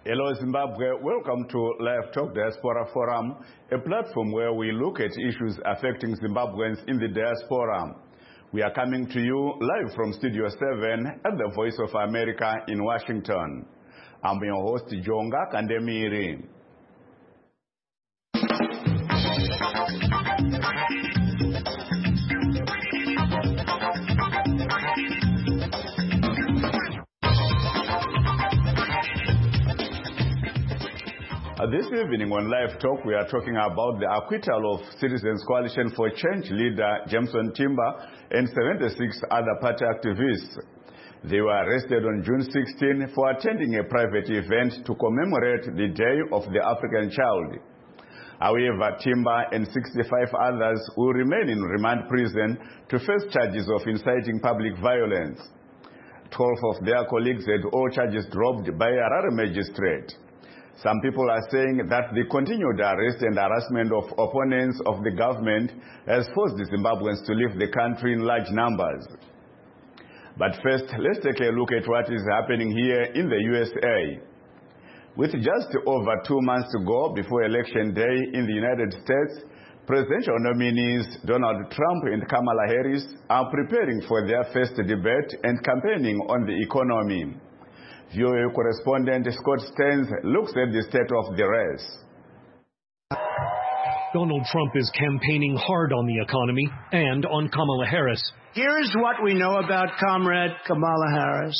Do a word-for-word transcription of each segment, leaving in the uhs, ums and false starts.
Hello Zimbabwe, welcome to Live Talk Diaspora Forum, a platform where we look at issues affecting Zimbabweans in the diaspora. We are coming to you live from Studio seven at the Voice of America in Washington. I'm your host, Jonga Kandemiri. This evening on Live Talk, we are talking about the acquittal of Citizens Coalition for Change leader Jameson Timber and seventy-six other party activists. They were arrested on June sixteenth for attending a private event to commemorate the Day of the African Child. However, Timber and sixty-five others will remain in remand prison to face charges of inciting public violence. twelve of their colleagues had all charges dropped by a Harare magistrate. Some people are saying that the continued arrest and harassment of opponents of the government has forced the Zimbabweans to leave the country in large numbers. But first, let's take a look at what is happening here in the U S A. With just over two months to go before Election Day in the United States, presidential nominees Donald Trump and Kamala Harris are preparing for their first debate and campaigning on the economy. V O A correspondent Scott Stearns looks at the state of the race. Donald Trump is campaigning hard on the economy and on Kamala Harris. Here's what we know about Comrade Kamala Harris.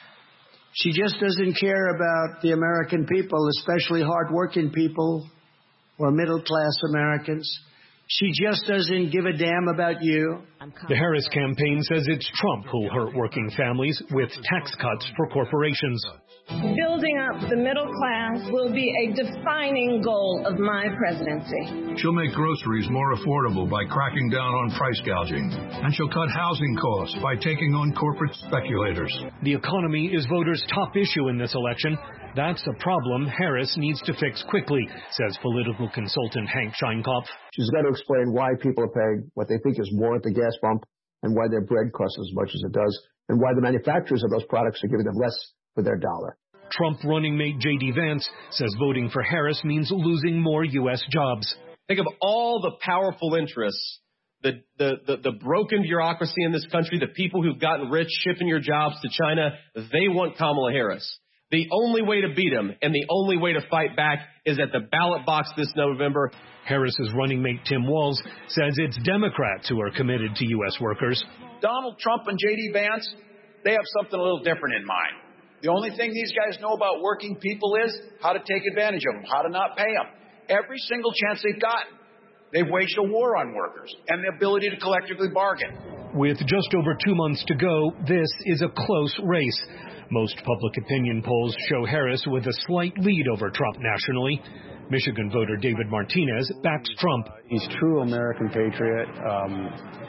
She just doesn't care about the American people, especially hardworking people or middle-class Americans. She just doesn't give a damn about you. The Harris campaign says it's Trump who'll hurt working families with tax cuts for corporations. Building up the middle class will be a defining goal of my presidency. She'll make groceries more affordable by cracking down on price gouging. And she'll cut housing costs by taking on corporate speculators. The economy is voters' top issue in this election. That's a problem Harris needs to fix quickly, says political consultant Hank Scheinkopf. She's got to explain why people are paying what they think is more at the gas pump and why their bread costs as much as it does and why the manufacturers of those products are giving them less for their dollar. Trump running mate J D Vance says voting for Harris means losing more U S jobs. Think of all the powerful interests, the, the, the, the broken bureaucracy in this country, the people who've gotten rich shipping your jobs to China. They want Kamala Harris. The only way to beat him and the only way to fight back is at the ballot box this November. Harris's running mate Tim Walz says it's Democrats who are committed to U S workers. Donald Trump and J D Vance, they have something a little different in mind. The only thing these guys know about working people is how to take advantage of them, how to not pay them. Every single chance they've gotten, they've waged a war on workers and the ability to collectively bargain. With just over two months to go, this is a close race. Most public opinion polls show Harris with a slight lead over Trump nationally. Michigan voter David Martinez backs Trump. He's a true American patriot. Um,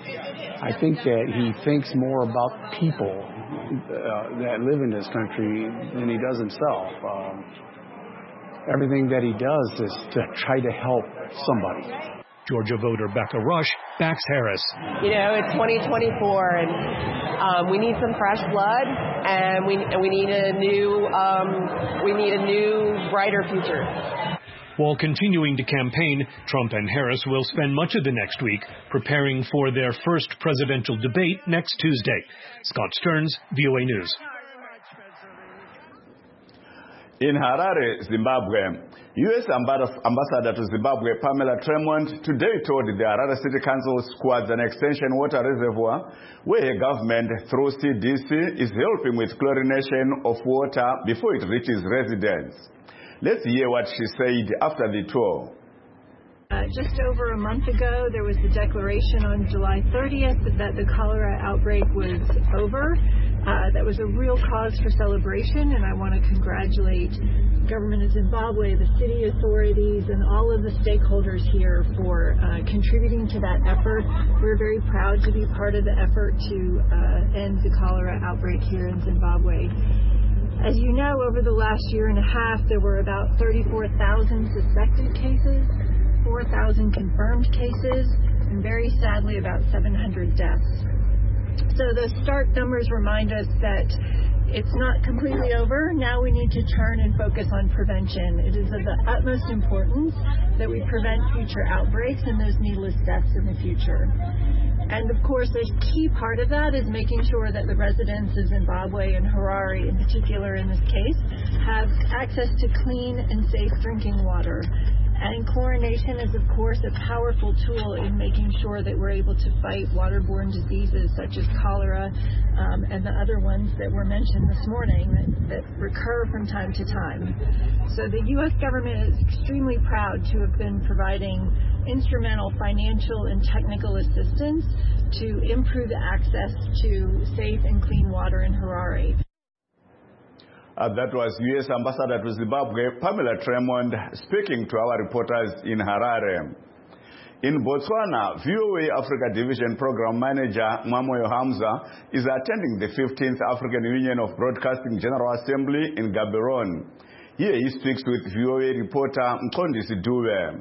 I think that he thinks more about people uh, that live in this country than he does himself. Um, everything that he does is to try to help somebody. Georgia voter Becca Rush backs Harris. You know, it's twenty twenty-four, and um, we need some fresh blood, and we and we need a new um, we need a new brighter future. While continuing to campaign, Trump and Harris will spend much of the next week preparing for their first presidential debate next Tuesday. Scott Stearns, V O A News. In Harare, Zimbabwe, U S Ambassador to Zimbabwe Pamela Tremont today told the Harare City Council squads an extension water reservoir where her government through C D C is helping with chlorination of water before it reaches residents. Let's hear what she said after the tour. Uh, just over a month ago, there was the declaration on July thirtieth that the cholera outbreak was over. Uh, that was a real cause for celebration, and I want to congratulate the government of Zimbabwe, the city authorities, and all of the stakeholders here for uh, contributing to that effort. We're very proud to be part of the effort to uh, end the cholera outbreak here in Zimbabwe. As you know, over the last year and a half, there were about thirty-four thousand suspected cases, four thousand confirmed cases, and very sadly about seven hundred deaths. So the stark numbers remind us that it's not completely over. Now we need to turn and focus on prevention. It is of the utmost importance that we prevent future outbreaks and those needless deaths in the future. And of course, a key part of that is making sure that the residents of Zimbabwe and Harare, in particular in this case, have access to clean and safe drinking water. And chlorination is, of course, a powerful tool in making sure that we're able to fight waterborne diseases such as cholera um, and the other ones that were mentioned this morning that, that recur from time to time. So the U S government is extremely proud to have been providing instrumental financial and technical assistance to improve access to safe and clean water in Harare. Uh, that was U S Ambassador to Zimbabwe, Pamela Tremond, speaking to our reporters in Harare. In Botswana, V O A Africa Division Program Manager Mwamoyo Hamza is attending the fifteenth African Union of Broadcasting General Assembly in Gaborone. Here he speaks with V O A reporter Mqondisi Dube.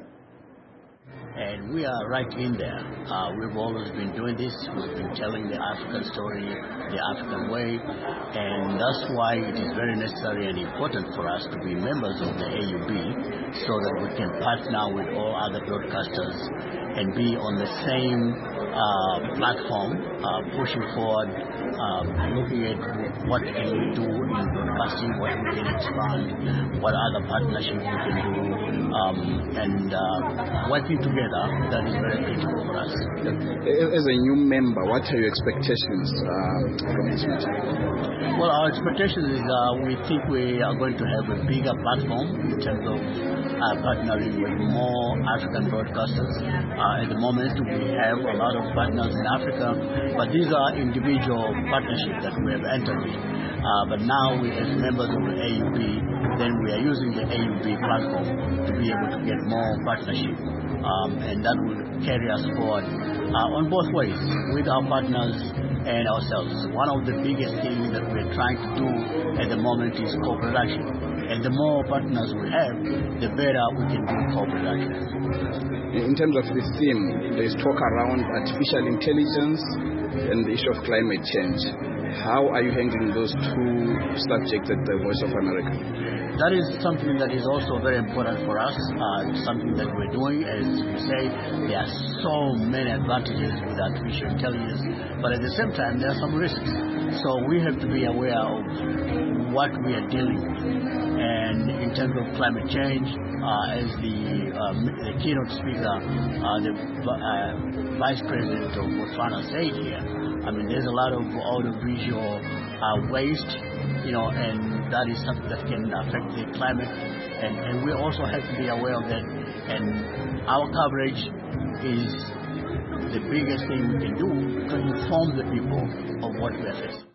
And we are right in there. Uh, we've always been doing this. We've been telling the African story, the African way, and that's why it is very necessary and important for us to be members of the A U B so that we can partner with all other broadcasters and be on the same uh, platform, uh, pushing forward, uh, looking at what can we do in broadcasting, what we can expand, what other partnerships we can do, um, and uh, working together. That is very critical for us. As a new member, what are your expectations uh, from this meeting? Well, our expectation is uh, we think we are going to have a bigger platform in terms of uh, partnering with more African broadcasters. Uh, at the moment, we have a lot of partners in Africa, but these are individual partnerships that we have entered in. Uh, but now, we, as members of the A U B, then we are using the A U B platform to be able to get more partnership. Um, and that will carry us forward uh, on both ways, with our partners and ourselves. One of the biggest things that we're trying to do at the moment is co-production. And the more partners we have, the better we can do co-production. In terms of this theme, there's talk around artificial intelligence and the issue of climate change. How are you handling those two subjects at the Voice of America? That is something that is also very important for us. Uh, it's something that we're doing. As you say, there are so many advantages with artificial intelligence, but at the same time, there are some risks. So we have to be aware of what we are dealing with. And in terms of climate change, uh, as the, um, the keynote speaker, uh, the uh, Vice President of Botswana said here, I mean, there's a lot of audiovisual uh, waste, you know, and that is something that can affect the climate, and, and we also have to be aware of that, and our coverage is the biggest thing we can do to inform the people of what we are facing.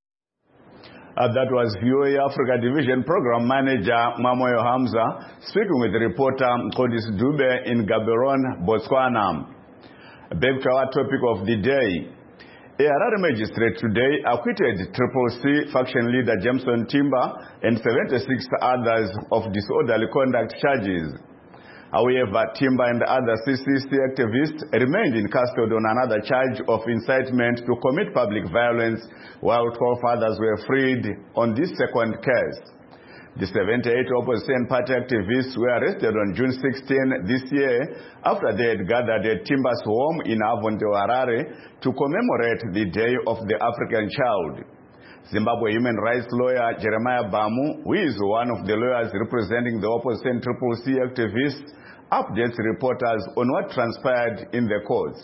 Uh, that was V O A Africa Division Program Manager Mwamoyo Hamza speaking with reporter Mqondisi Dube in Gaborone, Botswana. Back to our topic of the day. A Harare magistrate today acquitted Triple C faction leader Jameson Timber and seventy-six others of disorderly conduct charges. However, Timber and other C C C activists remained in custody on another charge of incitement to commit public violence, while twelve others were freed on this second case. The seventy-eight opposition party activists were arrested on June sixteenth this year after they had gathered at Timber's home in Avonte, Harare to commemorate the Day of the African Child. Zimbabwe human rights lawyer Jeremiah Bamu, who is one of the lawyers representing the opposition Triple C activists, updates reporters on what transpired in the courts.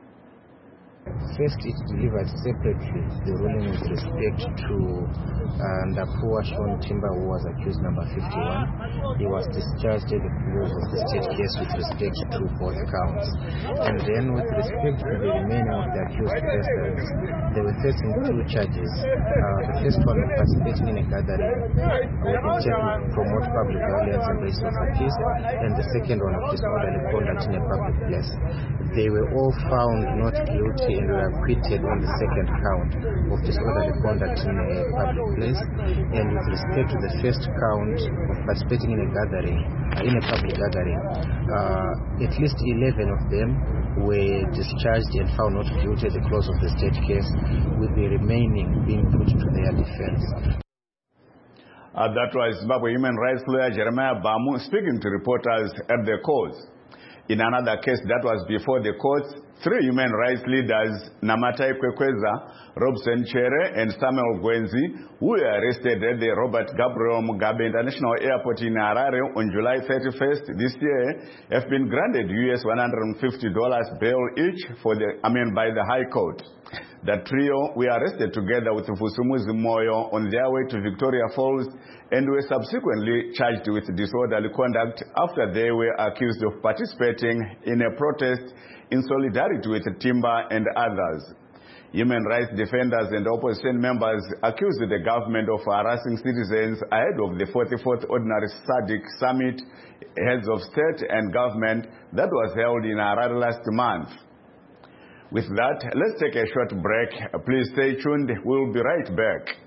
First, it delivered separately the ruling with respect to uh, Ndapua Sean Timber, who was accused number fifty-one. He was discharged at the close of the state case with respect to both counts. And then with respect to the remaining of the accused persons, they were facing two charges. Uh, the first one of participating in a gathering with intent to promote public violence and racial peace, and the second one of disorderly conduct in a public place. They were all found not guilty and were acquitted on the second count of disorderly conduct in a public place. And with respect to the first count of participating in a gathering, uh, in a public gathering, uh, at least eleven of them were discharged and found not guilty at the close of the state case, with the remaining being put to their defense. Uh, that was Zimbabwe human rights lawyer Jeremiah Bamu speaking to reporters at the courts. In another case that was before the courts, three human rights leaders, Namatai Kwekweza, Robson Chere, and Samuel Gwenzi, who were arrested at the Robert Gabriel Mugabe International Airport in Harare on July thirty-first this year, have been granted U S one hundred fifty dollars bail each for the, I mean, by the High Court. The trio were arrested together with Fusumuzi Moyo on their way to Victoria Falls and were subsequently charged with disorderly conduct after they were accused of participating in a protest in solidarity with Timber and others. Human rights defenders and opposition members accused the government of harassing citizens ahead of the forty-fourth Ordinary S A D C Summit, Heads of State and Government, that was held in Harare last month. With that, let's take a short break. Please stay tuned. We'll be right back.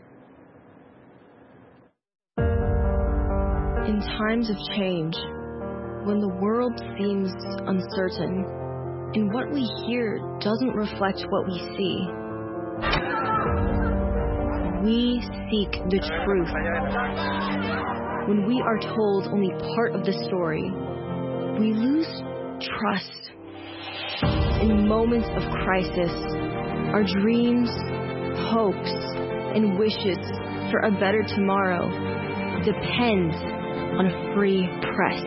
In times of change, when the world seems uncertain and what we hear doesn't reflect what we see, we seek the truth. When we are told only part of the story, we lose trust. In moments of crisis, our dreams, hopes, and wishes for a better tomorrow depend on a free press.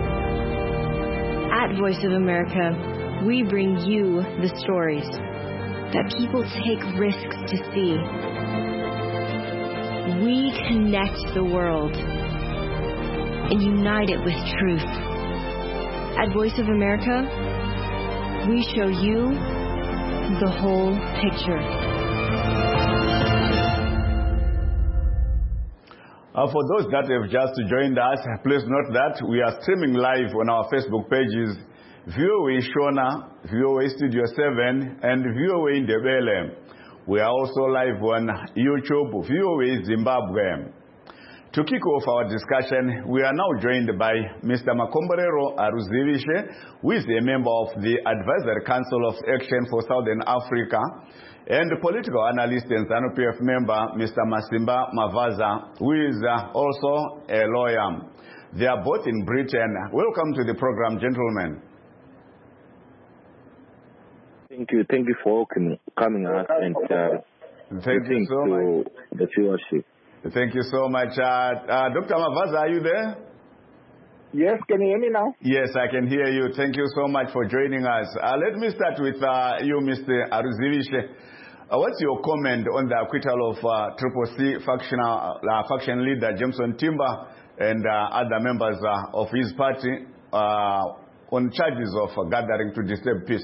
At Voice of America, we bring you the stories that people take risks to see. We connect the world and unite it with truth. At Voice of America, we show you the whole picture. Uh, for those that have just joined us, please note that we are streaming live on our Facebook pages, V O A Shona, V O A Studio seven, and V O A Indebele. We are also live on YouTube, V O A Zimbabwe. To kick off our discussion, we are now joined by Mister Makomborero Aruzivishe, who is a member of the Advisory Council of Action for Southern Africa, and political analyst and ZANU P F member, Mister Masimba Mavaza, who is uh, also a lawyer. They are both in Britain. Welcome to the program, gentlemen. Thank you. Thank you for coming out and uh, Thank you so to much. the viewership. Thank you so much. Uh, uh, Doctor Mavaza, are you there? Yes, can you hear me now? Yes, I can hear you. Thank you so much for joining us. Uh, let me start with uh, you, Mister Aruzivishe. Uh, what's your comment on the acquittal of uh, Triple C faction, uh, faction leader Jameson Timber and uh, other members uh, of his party uh, on charges of uh, gathering to disturb peace?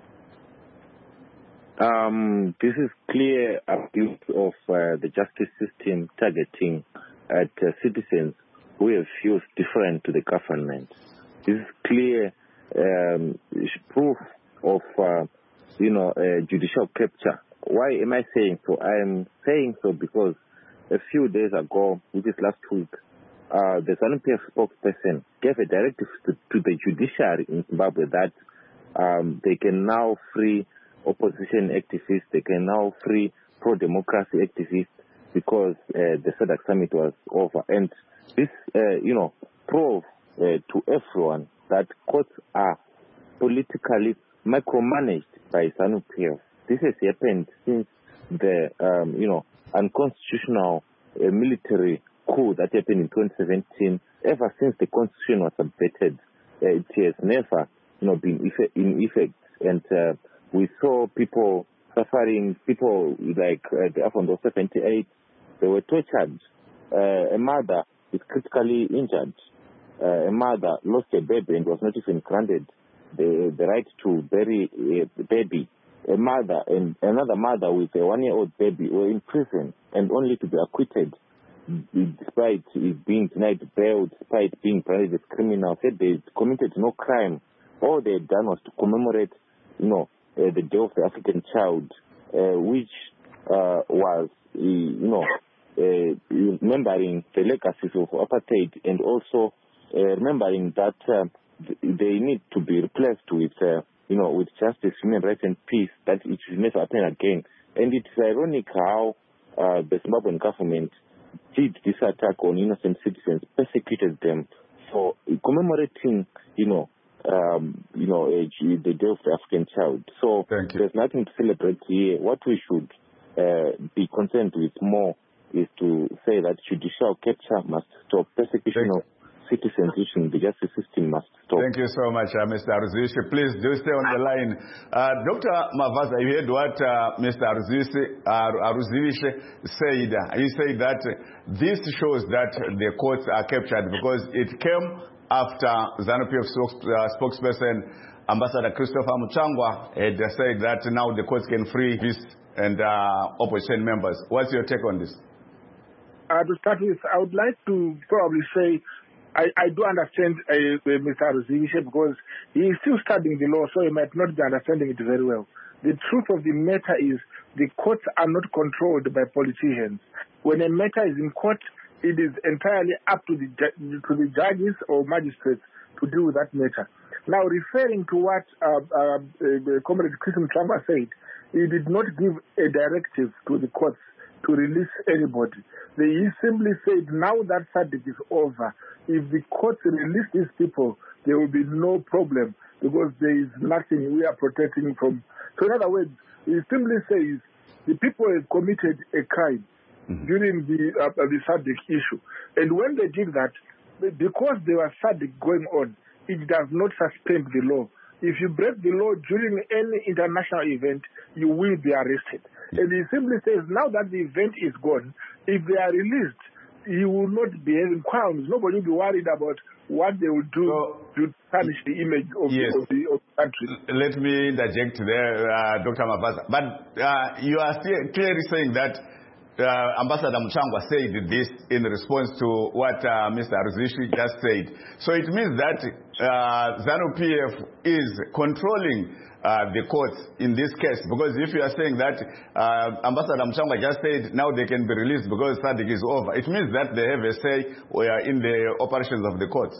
Um, this is clear abuse of uh, the justice system targeting at uh, citizens who have views different to the government. This is clear um, proof of, uh, you know, uh, judicial capture. Why am I saying so? I am saying so because a few days ago, which is last week, uh, the ZANU P F spokesperson gave a directive to, to the judiciary in Zimbabwe that um, they can now free opposition activists, they can now free pro-democracy activists because uh, the S A D C summit was over. And this, uh, you know, proved uh, to everyone that courts are politically micromanaged by ZANU P F. This has happened since the, um, you know, unconstitutional uh, military coup that happened in twenty seventeen. Ever since the constitution was updated, uh, it has never, you know, been effect, in effect. And uh, we saw people suffering, people like uh, the Afondo seventy-eight, they were tortured. Uh, a mother is critically injured. Uh, a mother lost a baby and was not even granted the, the right to bury a baby. A mother and another mother with a one-year-old baby were in prison and only to be acquitted despite being denied bail, despite being branded as criminals. Said they committed no crime. All they had done was to commemorate, you know, uh, the Day of the African Child, uh, which uh, was, uh, you know, uh, remembering the legacies of apartheid and also uh, remembering that uh, they need to be replaced with, uh, you know, with justice, human rights, and peace, that it should never happen again. And it's ironic how uh, the Zimbabwean government did this attack on innocent citizens, persecuted them for commemorating, you know, um, you know, uh, the Day of the African Child. So there's nothing to celebrate here. What we should uh, be concerned with more is to say that judicial capture must stop, persecution of citizens in the justice system must stop. Thank you so much, uh, Mister Aruzivishe. Please do stay on the line. Uh, Doctor Mavaza, you heard what uh, Mister Aruzivishe, uh, Aruzivishe said. He said that this shows that the courts are captured because it came after ZANU-P F uh, spokesperson Ambassador Christopher Muchangwa had said that now the courts can free peace and uh, opposition members. What's your take on this? Uh, to start with, I would like to probably say I, I do understand uh, Mister Aruzivishe because he is still studying the law, so he might not be understanding it very well. The truth of the matter is the courts are not controlled by politicians. When a matter is in court, it is entirely up to the to the judges or magistrates to deal with that matter. Now, referring to what uh, uh, uh, Comrade Christian Muchangwa said, he did not give a directive to the courts to release anybody. He simply said, now that SADC is over, if the courts release these people, there will be no problem because there is nothing we are protecting from. So in other words, he simply says the people have committed a crime mm-hmm. during the, uh, the SADC issue. And when they did that, because there was SADC going on, it does not suspend the law. If you break the law during any international event, you will be arrested. And he simply says, now that the event is gone, if they are released, he will not be having crimes. Nobody will be worried about what they will do so, to tarnish the image of, yes. the, of, the, of the country. Let me interject there, uh, Doctor Mavaza. But uh, you are still clearly saying that uh, Ambassador Muchangwa said this in response to what uh, Mister Aruzivishe just said. So it means that uh, ZANU-P F is controlling Uh, the courts in this case, because if you are saying that uh, Ambassador Muchangwa just said now they can be released because SADC is over, it means that they have a say in the operations of the courts.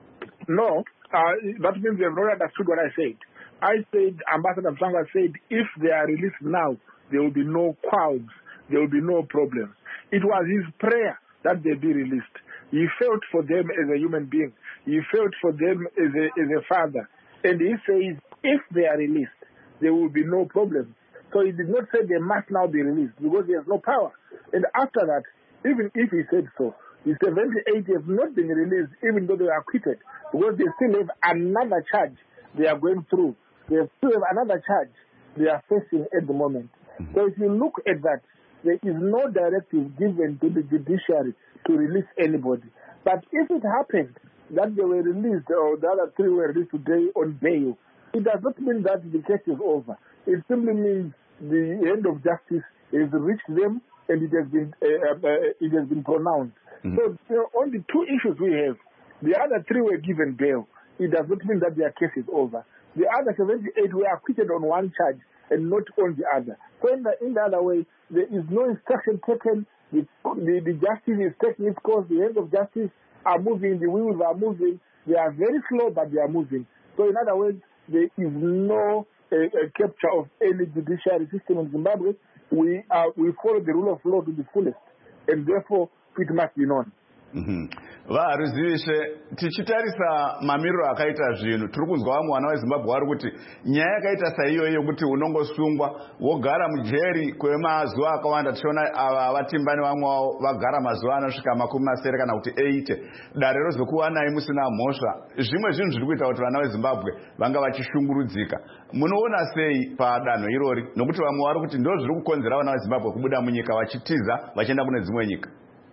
No, uh, that means they have not understood what I said. I said Ambassador Muchangwa said if they are released now, there will be no crowds, there will be no problems. It was his prayer that they be released. He felt for them as a human being. He felt for them as a, as a father. And he says, if they are released, there will be no problem. So he did not say they must now be released because he has no power. And after that, even if he said so, the seventy-eight have not been released even though they were acquitted because they still have another charge they are going through. They still have another charge they are facing at the moment. Mm-hmm. So if you look at that, there is no directive given to the judiciary to release anybody. But if it happened that they were released, or the other three were released today on bail, it does not mean that the case is over. It simply means the end of justice has reached them and it has been uh, uh, it has been pronounced. Mm-hmm. So you know, on the two issues we have, the other three were given bail. It does not mean that their case is over. The other seventy-eight were acquitted on one charge and not on the other. So in the, in the other way, there is no instruction taken. The, the, the justice is taking its course. The hands of justice are moving, the wheels are moving. They are very slow, but they are moving. So in other words, there is no uh, uh, capture of any judiciary system in Zimbabwe. We are, we follow the rule of law to the fullest, and therefore it must be known. Varuzivishe tichitarisa mamiriro akaita zvinhu tiri kunzwa vamwe vana veZimbabwe vari kuti nyaya yakaita saiyoyo yokuti unongosungwa wogara mujeri kwemazuva akawanda tichiona ava vatimba nevamwe vavo vagara mazuva anosvika makumi masere kana kuti eighty dare rozokuwanai musina mhosva zvimwe zvinhu zviri kuita kuti vana veZimbabwe vanga vachishungurudzika munoona sei padanho irori nokuti vamwe vari kuti ndo zviri kukonzera vana veZimbabwe kubuda munyika vachitiza vachienda kune dzimwe nyika.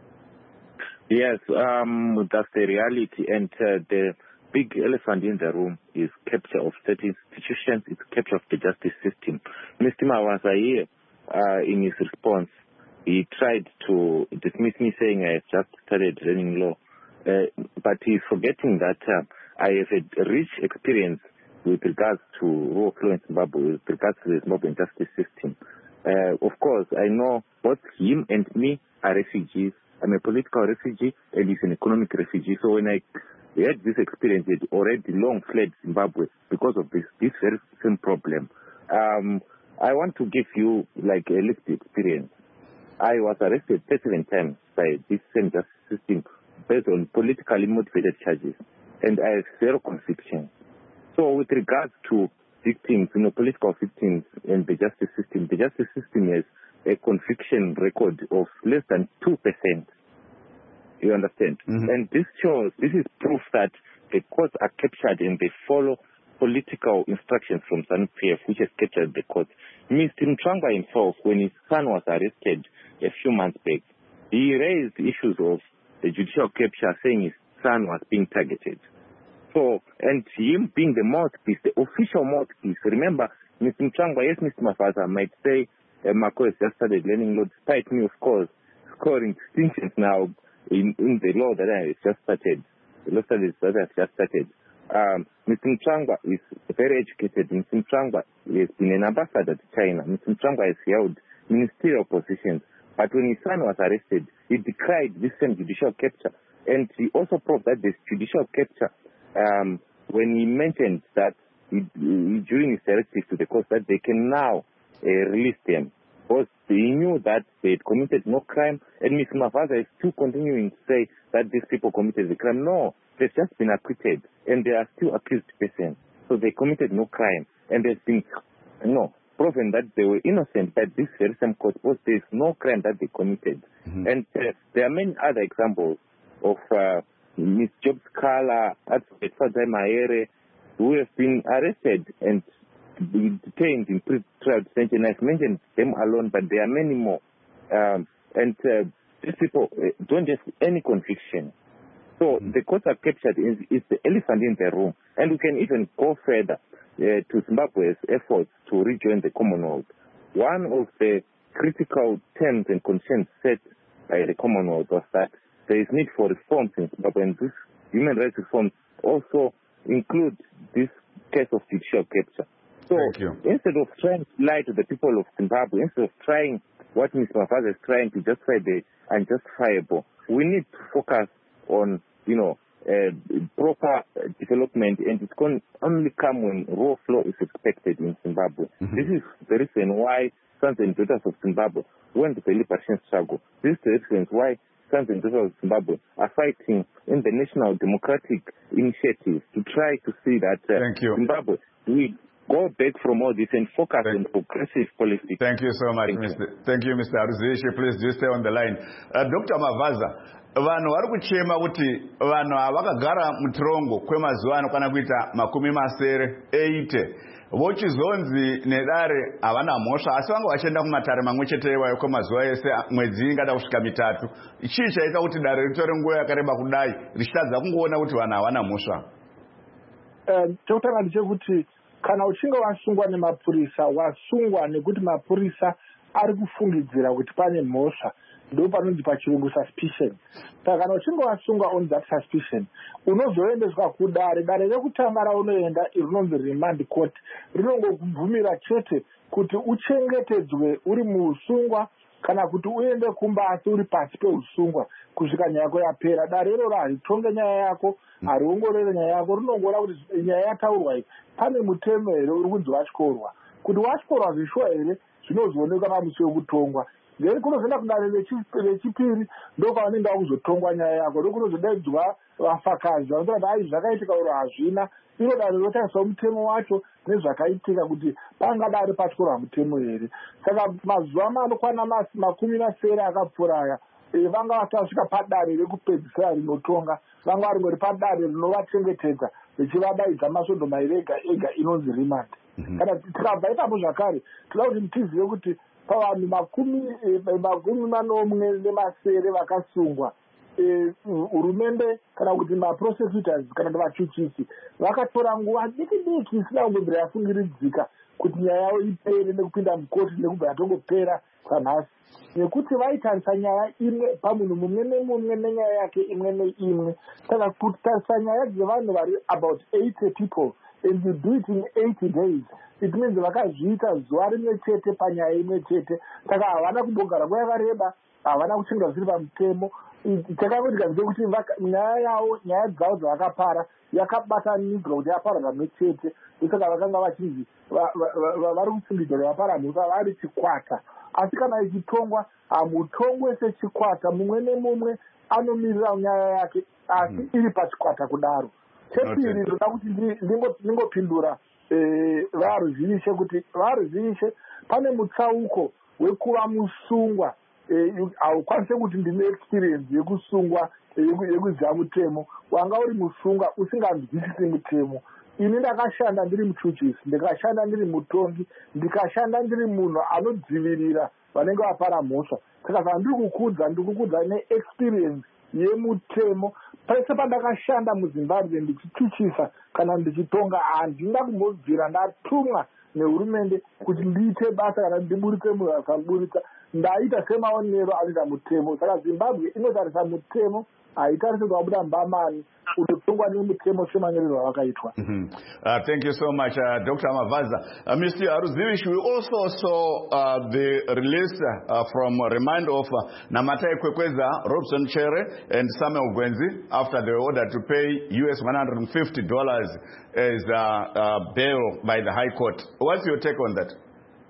Yes, um, that's the reality, and uh, the big elephant in the room is capture of state institutions, it's capture of the justice system. Mister Mavaza here, uh, in his response, he tried to dismiss me saying I just started learning law, uh, but he's forgetting that uh, I have a rich experience with regards to rule of law in Zimbabwe, with regards to the Zimbabwean justice system. Uh, of course, I know both him and me are refugees. I'm a political refugee and he's an economic refugee. So when I had this experience, he had already long fled Zimbabwe because of this, this very same problem. Um, I want to give you like a lived experience. I was arrested thirty-seven times by this same justice system based on politically motivated charges, and I have zero conviction. So with regards to victims, you know, political victims and the justice system, the justice system has a conviction record of less than two percent. You understand? Mm-hmm. And this shows, this is proof that the courts are captured and they follow political instructions from ZANU-P F, which has captured the court. Mister Mtrangwa himself, when his son was arrested a few months back, he raised issues of the judicial capture, saying his son was being targeted. So, and him being the mouthpiece, the official mouthpiece. Remember, Mister Mtrangwa, yes, Mister Mafaza might say, uh, Marco has just started learning law, despite me, of course, scoring distinctions now in, in the law that I have just started, the law studies that I have just started. Um, Mister Mtrangwa is very educated. Mister Mtrangwa has been an ambassador to China. Mister Mtrangwa has held ministerial positions. But when his son was arrested, he decried this same judicial capture. And he also proved that this judicial capture, um, when he mentioned that he, he, during his directive to the court that they can now uh, release them, because he knew that they had committed no crime. And Mister Mafaza is still continuing to say that these people committed the crime. No, they've just been acquitted, and they are still accused persons. So they committed no crime, and there's been no proven that they were innocent by this very same court, because there's no crime that they committed. Mm-hmm. And uh, there are many other examples of uh, Miz Jobs Kala, Advocate Fadzai Mahere, who have been arrested and detained in pre-trial detention. I've mentioned them alone, but there are many more. Um, and uh, these people uh, don't have any conviction. So mm-hmm. the courts are captured is, is the elephant in the room. And we can even go further uh, to Zimbabwe's efforts to rejoin the Commonwealth. One of the critical terms and concerns set by the Commonwealth was that there is need for reforms in Zimbabwe, and these human rights reforms also include this case of judicial capture. So instead of trying to lie to the people of Zimbabwe, instead of trying what Mister Mafaza is trying to justify the unjustifiable, we need to focus on, you know, uh, proper development, and it can only come when rule of law is expected in Zimbabwe. Mm-hmm. This is the reason why sons and daughters of Zimbabwe went to the liberation struggle. This is the reason why sons and daughters of Zimbabwe are fighting in the National Democratic Initiative to try to see that uh, Zimbabwe, we go back from all this and focus Thank on progressive policy. Thank you so much, Thank Mister You. Thank you, Mister Aruzishi. Please do stay on the line. Uh, Doctor Mafaza, vanhu vari kuchema kuti vanhu havakagara mutirongo kwemazuva ano kana kuita makumi masere eighty vochizonzi nedare havana mhosva asi vanga vachienda kumatare mamwe chete iwayo kwemazuva ese mwedzi ingada kusvika mitatu. Chii chaita kuti dare ritore nguva yakareba kudai richitadza kungoona kuti vanhu havana mhosva? Chekutanga ndechekuti kana uchinge wasungwa nemapurisa, wasungwa nekuti mapurisa ari kufungidzira kuti pane mhosva, ndo panonzi pachirungu suspicion. Saka kana uchinge wasungwa on that suspicion, unozoendeswa kudare. Dare rekutanga raunoenda rinonzi remand court, rinongokubvumira chete kuti uchengetedzwe uri muusungwa kana kuti uende kumbasi uri pasi peusungwa kusvika nyaya yako yapera. Dare iroro haritonge nyaya yako, hariongorere nyaya yako, rinongoona kuti nyaya yataurwa iyi pane mutemo here uri kunzi watyorwa. Kuti watyorwa zvishuwa here zvinozooneka pamusi wekutongwa. Ngeri kunozoenda kudare rechipiri ndokwavanenge vakuzotongwa nyaya yako, ndokunozodaidzwa vafakazi vanoita kuti ai zvakaitika uro hazvina. Iro dare rinotariswa mutemo wacho nezvakaitika kuti pangadare patyorwa mutemo here. Saka mazuva manokwana makumi masere akapfuura aya, vanga vasasvika padare rekupedzisira rinotonga, vanga vari ngori padare rinovachengetedza richivadaidza masvondo mairi ega ega inonzi remand. Kana tikabva ipapo zvakare toda kuti tizive kuti pavanhu makumi makumi manomwe nemasere vakasungwa, hurumende kana kuti maprosecutors kana kuti vachuchisi vakatora nguva diki diki isina kungombira yafungiridzika kuti nyaya yavo ipere nekupinda mukoti nekubva yatongopera kwanhasi, nekuti vaitarisa nyaya imwe pamunhu mumwe nemumwe nenyaya yake imwe neimwe. Saka kutarisa nyaya dzevanhu vari about eighty people and you do it in eighty days, it means vakazviita zuva rimwe chete panyaya imwe chete. Saka havana kumbogara nguva yakareba, havana kuchinga zviri pamutemo. Takangoti kanzwe kuti nyaya yavo, nyaya dzavo dzavakapara yakabatanidzwa kuti yapara kamwe chete. Saka vakanga vachinzi vari kutsingidzwa vaparamhuka vari chikwata. Asi kana ichitongwa, hamutongwe sechikwata, mumwe nemumwe anomirira nyaya yake, asi iri pachikwata kudaro. Chepiri ndoda kuti ndingopindura varuzivishe kuti varuzivishe pane mutsauko wekuva musungwa. Haukwanise kuti ndine experience yekusungwa yekuziva mutemo. Wanga uri musungwa usinganzwisisi mutemo. Ini ndakashanda ndiri muchuchisi, ndikashanda ndiri mutongi, ndikashanda ndiri munhu anodzivirira vanenge vapara mhosva. Saka saka ndiri kukudza ndiri kukudza neexperience yemutemo. Pese pandakashanda muZimbabwe ndichichuchisa kana ndichitonga, handina kumbobvira ndatumwa nehurumende kuti ndiite basa kana ndiburitse munhu akaburitsa. Ndaita semaonero anoita mutemo. Saka Zimbabwe inotarisa mutemo, haitarisi kubuda mbamani. Uh, thank you so much, uh, Doctor Mavaza. Uh, Mister Aruzivish, we also saw uh, the release uh, from a remand of uh, Namatai Kwekweza, Robson Chere, and Samuel Gwenzi after they were ordered to pay U S one hundred fifty dollars as uh, uh, bail by the High Court. What's your take on that?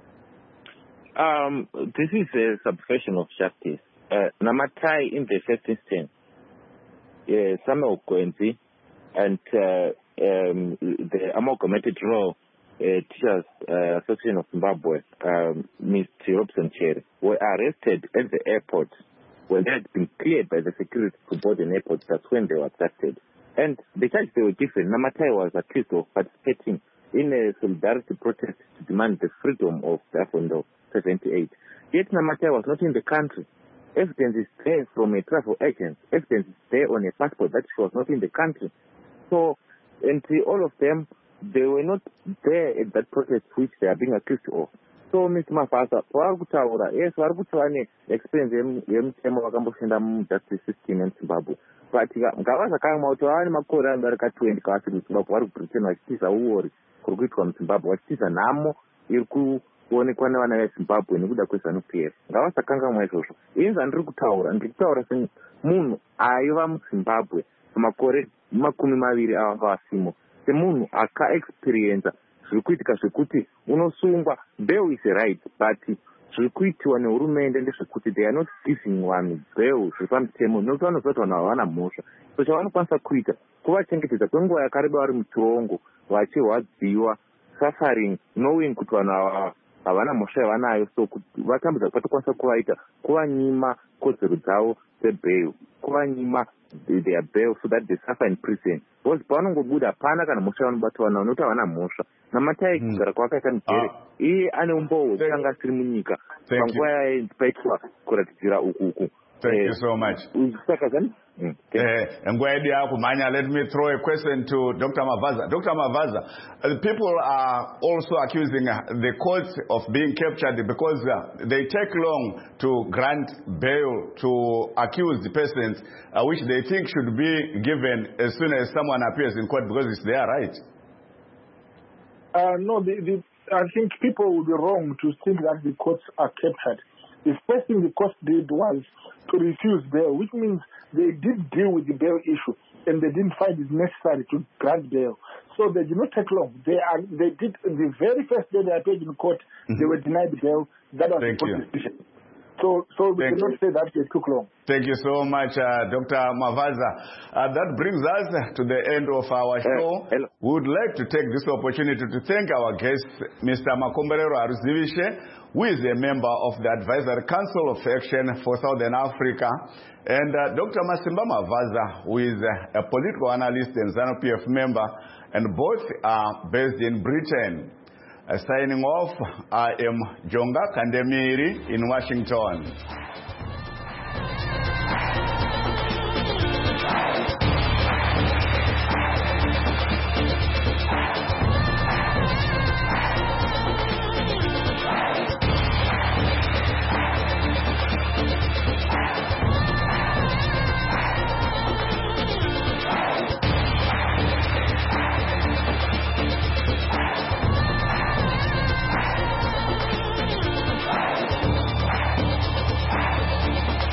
Um, this is a subversion of justice. Uh, Namatai, in the first instance, Uh, Samuel Gwenzi and uh, um, the Amalgamated Law uh, Teachers uh, Association of Zimbabwe, um, Mister Robson Chere, were arrested at the airport when they had been cleared by the security to board an airport. That's when they were abducted. And the charges they were different. Namatai was accused of participating in a solidarity protest to demand the freedom of Dafondo seventy-eight. Yet Namatai was not in the country. Evidence is there from a travel agent. Evidence is there on a passport that she was not in the country. So, and all of them, they were not there at that protest which they are being accused of. So, Mister Mavaza, warikutaura, yes, warikutora experience yemutemo wakamboshanda mu-justice system in Zimbabwe. But ngava zvakamwa kuti vava nemakore anga arika twenty kavasiri kuZimbabwe vari kubritain vachitiza uori kuri kuitwa muZimbabwe, vachitiza nhamo iri kuonekwa nevana veZimbabwe nekuda kweZANU-P F. Ngava zvakangamwa izvozvo. Ini zvandiri kutaura, ndiri kutaura semunhu aiva muZimbabwe makore makumi maviri avanga vasimo, semunhu akaexperienza zviri kuitika zvekuti unosungwa. Bail is a right, but zviri kuitiwa nehurumende ndezvekuti they are not giving one bail zviri pamutemo, nokuti vanoziva kuti vanhu havana mhosva. So chavanokwanisa kuita kuvachengetedza kwenguva yakareba vari mutorongo vachirwadziwa, suffering, knowing kuti vanhu ava havana mhosva yavanayo. So vatambudza kwatokwanisa kuvaita kuvanyima kodzero dzavo dzebail, kuvanyima their bail so that they suffer in prison. Because pavanongobuda hapana kana mhosva yavanobatwa nayo nokuti havana mhosva. Namatai kugara kwakaita mujere iye ane umboo hwekanga asiri munyika panguva yapaitwa kuratidzira ukuku. Thank you so much. Mm. Uh, let me throw a question to Doctor Mavaza. Doctor Mavaza, uh, people are also accusing uh, the courts of being captured because uh, they take long to grant bail to accused persons, uh, which they think should be given as soon as someone appears in court because it's their right. Uh, no, the, the, I think people would be wrong to think that the courts are captured. The first thing the court did was to refuse bail, which means they did deal with the bail issue and they didn't find it necessary to grant bail. So they did not take long. They are, they did the very first day they appeared in court, mm-hmm. they were denied bail. That was Thank the court decision. So, so we Thank cannot you. say that it took long. Thank you so much, uh, Doctor Mavaza. Uh, that brings us to the end of our show. Uh, we would like to take this opportunity to thank our guest, Mister Makomberero Aruzivishe, who is a member of the Advisory Council of Action for Southern Africa, and uh, Doctor Masimba Mavaza, who is uh, a political analyst and ZANU-P F member, and both are based in Britain. Uh, signing off, I am Jonga Kandemiri in Washington.